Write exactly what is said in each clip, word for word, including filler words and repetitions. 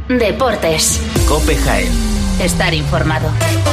Deportes. COPE Jaén. Estar informado.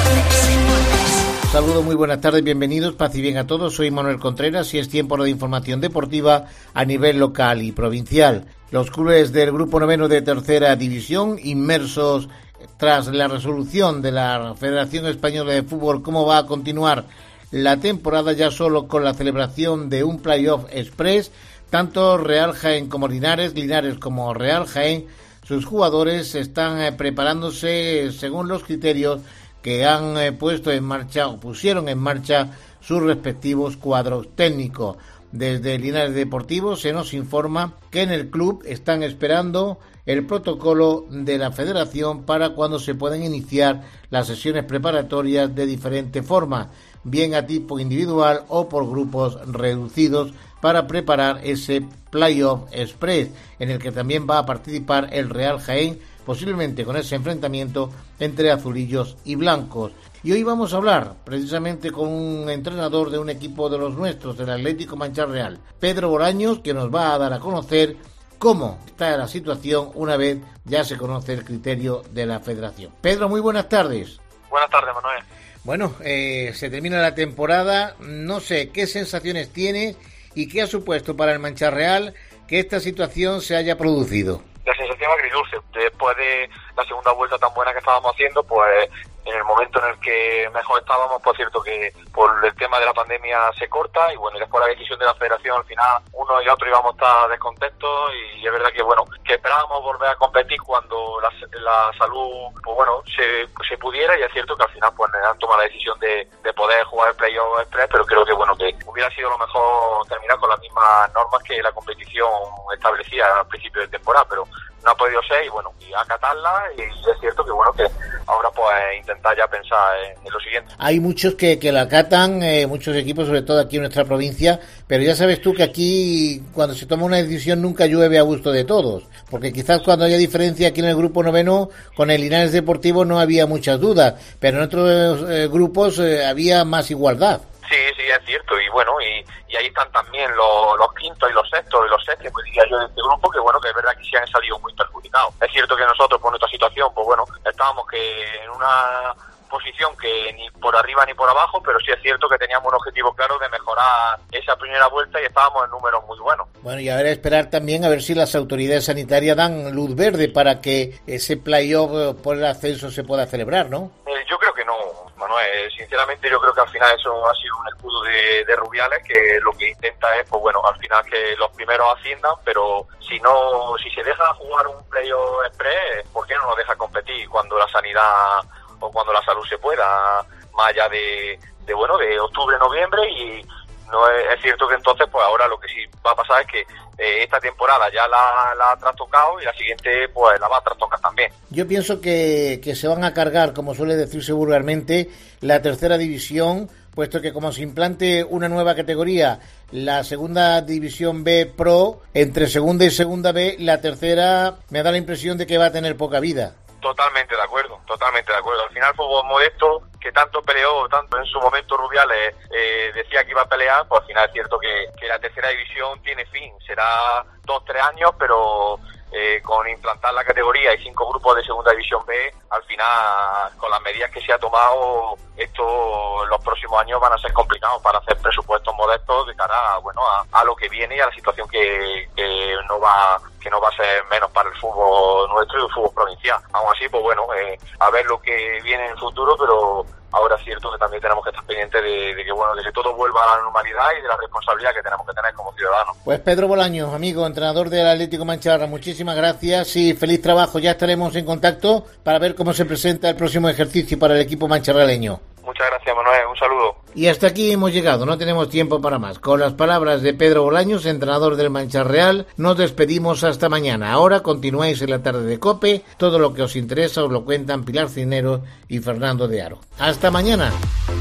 Saludos, muy buenas tardes, bienvenidos, paz y bien a todos. Soy Manuel Contreras y es tiempo de información deportiva a nivel local y provincial. Los clubes del grupo noveno de tercera división, inmersos tras la resolución de la Federación Española de Fútbol, cómo va a continuar la temporada ya solo con la celebración de un playoff express, tanto Real Jaén como Linares, Linares como Real Jaén, sus jugadores están eh, preparándose según los criterios que han eh, puesto en marcha o pusieron en marcha sus respectivos cuadros técnicos. Desde Linares Deportivo se nos informa que en el club están esperando el protocolo de la federación para cuando se puedan iniciar las sesiones preparatorias de diferente forma, bien a tipo individual o por grupos reducidos, para preparar ese playoff express en el que también va a participar el Real Jaén, posiblemente con ese enfrentamiento entre azulillos y blancos. Y hoy vamos a hablar precisamente con un entrenador de un equipo de los nuestros, del Atlético Mancha Real, Pedro Bolaños, que nos va a dar a conocer cómo está la situación una vez ya se conoce el criterio de la federación. Pedro, muy buenas tardes. Buenas tardes, Manuel. Bueno, eh, se termina la temporada, no sé qué sensaciones tienes y qué ha supuesto para el Mancha Real que esta situación se haya producido. La sensación agridulce. Después de la segunda vuelta tan buena que estábamos haciendo, pues en el momento en el que mejor estábamos, por cierto que por el tema de la pandemia se corta, y bueno, y después la decisión de la federación, al final uno y otro íbamos a estar descontentos, y es verdad que bueno, que esperábamos volver a competir cuando la, la salud, pues bueno, se, se pudiera, y es cierto que al final pues han tomado la decisión de, de poder jugar el playoff express, pero creo que bueno, que hubiera sido lo mejor terminar con las mismas normas que la competición establecía al principio de temporada, pero no ha podido ser, y bueno, y acatarla, y es cierto que bueno, que ahora pues intentar ya pensar en, en lo siguiente. Hay muchos que, que la acatan, eh, muchos equipos, sobre todo aquí en nuestra provincia, pero ya sabes tú que aquí cuando se toma una decisión nunca llueve a gusto de todos, porque quizás cuando haya diferencia aquí en el grupo noveno con el Linares Deportivo no había muchas dudas, pero en otros eh, grupos eh, había más igualdad. Sí, sí, es cierto, y bueno, y, y ahí están también los, los quintos y los sextos y los séptimos, pues diría yo, de este grupo, que bueno, que es verdad que sí han salido muy perjudicados. Es cierto que nosotros, por nuestra situación, pues bueno, estábamos que en una posición que ni por arriba ni por abajo, pero sí es cierto que teníamos un objetivo claro de mejorar esa primera vuelta y estábamos en números muy buenos. Bueno, y a ver, esperar también a ver si las autoridades sanitarias dan luz verde para que ese playoff por el ascenso se pueda celebrar, ¿no? Eh, yo creo que no, Manuel. Sinceramente yo creo que al final eso ha sido un escudo de, de Rubiales, que lo que intenta es, pues bueno, al final que los primeros asciendan, pero si no, si se deja jugar un playoff express, ¿por qué no nos deja competir cuando la sanidad o cuando la salud se pueda, más allá de, de bueno, de octubre, noviembre? Y no es, es cierto que entonces, pues ahora lo que sí va a pasar es que eh, esta temporada ya la, la ha trastocado, y la siguiente pues la va a trastocar también. Yo pienso que, que se van a cargar, como suele decirse vulgarmente, la tercera división, puesto que como se implante una nueva categoría, la segunda división B Pro, entre segunda y segunda B, la tercera me da la impresión de que va a tener poca vida. Totalmente de acuerdo, totalmente de acuerdo. Al final fútbol modesto, que tanto peleó, tanto en su momento Rubiales eh, decía que iba a pelear, pues al final es cierto que, que la tercera división tiene fin. Será dos, tres años, pero eh, con implantar la categoría y cinco grupos de segunda división B, al final, con las medidas que se ha tomado, esto los próximos años van a ser complicados para hacer presupuestos modestos de cara a, bueno, a, a lo que viene y a la situación que, que no va que no va a ser menos para el fútbol nuestro y el fútbol provincial. Aún así, pues bueno, eh, a ver lo que viene en el futuro, pero ahora es cierto que también tenemos que estar pendientes de, de que bueno, de que todo vuelva a la normalidad y de la responsabilidad que tenemos que tener como ciudadanos. Pues Pedro Bolaños, amigo, entrenador del Atlético Mancha Real, muchísimas gracias y feliz trabajo. Ya estaremos en contacto para ver cómo se presenta el próximo ejercicio para el equipo mancharraleño. Muchas gracias, Manuel. Un saludo. Y hasta aquí hemos llegado, no tenemos tiempo para más. Con las palabras de Pedro Bolaños, entrenador del Mancha Real, nos despedimos hasta mañana. Ahora continuáis en la tarde de COPE. Todo lo que os interesa os lo cuentan Pilar Cisneros y Fernando de Aro. ¡Hasta mañana!